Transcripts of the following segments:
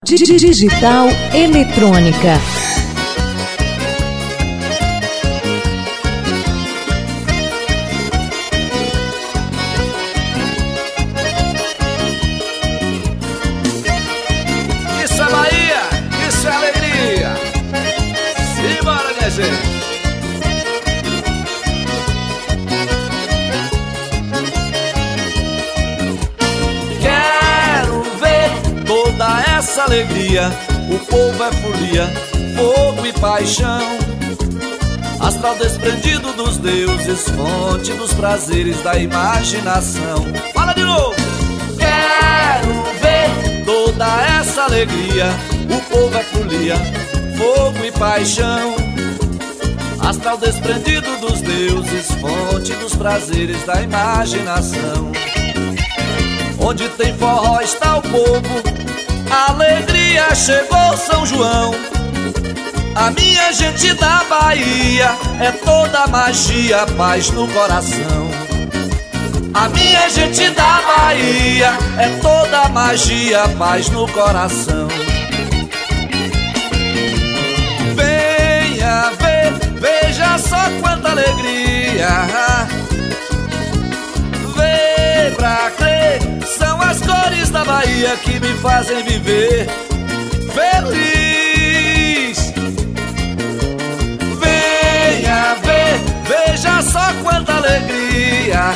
Digital eletrônica. Isso é Bahia, isso é alegria. Simbora, minha gente. Quero ver toda essa alegria. O povo é folia, fogo e paixão. Astral desprendido dos deuses, fonte dos prazeres da imaginação. Fala de novo! Quero ver toda essa alegria. O povo é folia, fogo e paixão. Astral desprendido dos deuses, fonte dos prazeres da imaginação. Onde tem forró está o povo, alegria chegou São João. A minha gente da Bahia é toda magia, paz no coração. A minha gente da Bahia é toda magia, paz no coração. Venha ver, veja só quanta alegria. Vem pra crer, são as cores da Bahia que me fazem viver feliz. Venha ver, veja só quanta alegria.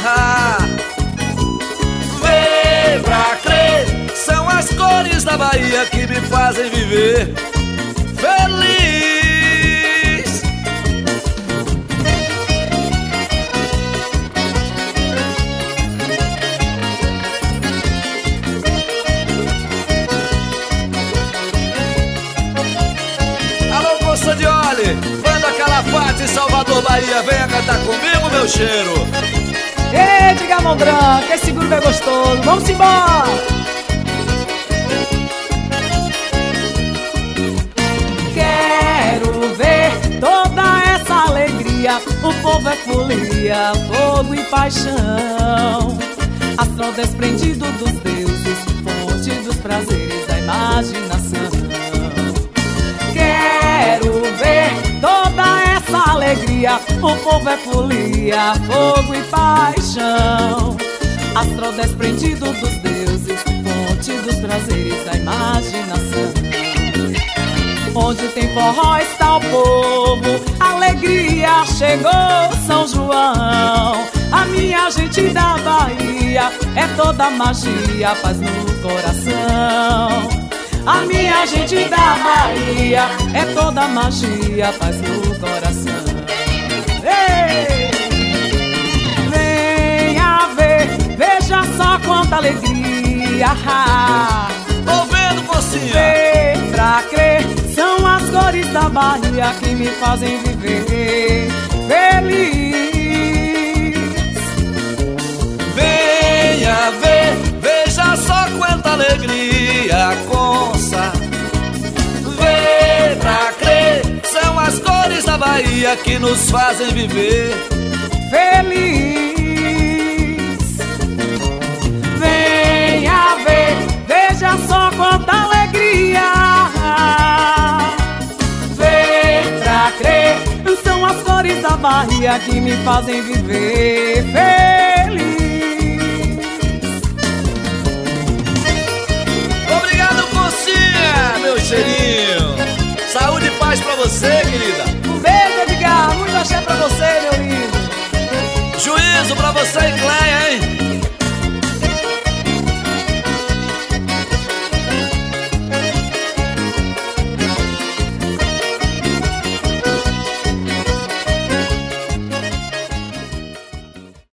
Vem pra crer, são as cores da Bahia que me fazem viver feliz. Alô, Poça de Olhe, Banda Calafate, Salvador, Bahia, venha cantar comigo, meu cheiro. Ei, diga mão branca, esse grupo é gostoso, vamos embora! Quero ver toda essa alegria. O povo é folia, fogo e paixão. Astral desprendido dos deuses, fonte dos prazeres da imaginação. Quero ver toda essa alegria. O povo é folia, fogo e paixão. Astral desprendido dos deuses, fonte dos prazeres da imaginação. Onde tem forró está o povo, alegria chegou São João. A minha gente da Bahia é toda magia, paz no coração. A minha gente da Bahia é toda magia, paz no coração. Ei! Venha ver, veja só quanta alegria. Tô vendo, mocinha. Vem pra crer, são as cores da Bahia que me fazem viver feliz. Venha ver, veja só quanta alegria, conça. Vem pra crer, são as cores da Bahia que nos fazem viver feliz. Venha ver, veja só quanta alegria. Vem pra crer, são as cores da Bahia que me fazem viver feliz.